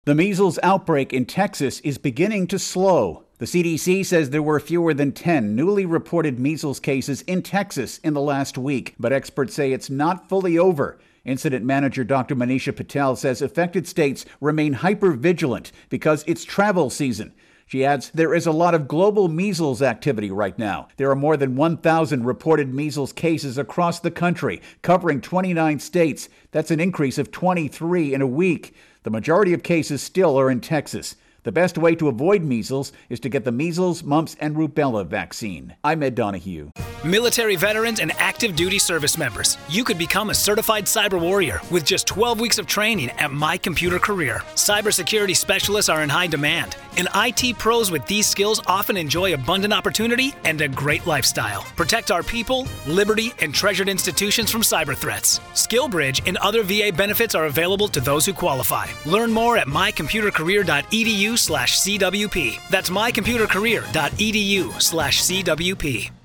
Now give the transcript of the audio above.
The measles outbreak in Texas is beginning to slow. The CDC says there were fewer than 10 newly reported measles cases in Texas in the last week, but experts say it's not fully over. Incident manager Dr. Manisha Patel says affected states remain hyper-vigilant because it's travel season. She adds there is a lot of global measles activity right now. There are more than 1,000 reported measles cases across the country, covering 29 states. That's an increase of 23 in a week. The majority of cases still are in Texas. The best way to avoid measles is to get the measles, mumps, and rubella vaccine. I'm Ed Donahue. Military veterans and active duty service members, you could become a certified cyber warrior with just 12 weeks of training at My Computer Career. Cybersecurity specialists are in high demand, and IT pros with these skills often enjoy abundant opportunity and a great lifestyle. Protect our people, liberty, and treasured institutions from cyber threats. SkillBridge and other VA benefits are available to those who qualify. Learn more at mycomputercareer.edu/CWP. That's mycomputercareer.edu/CWP.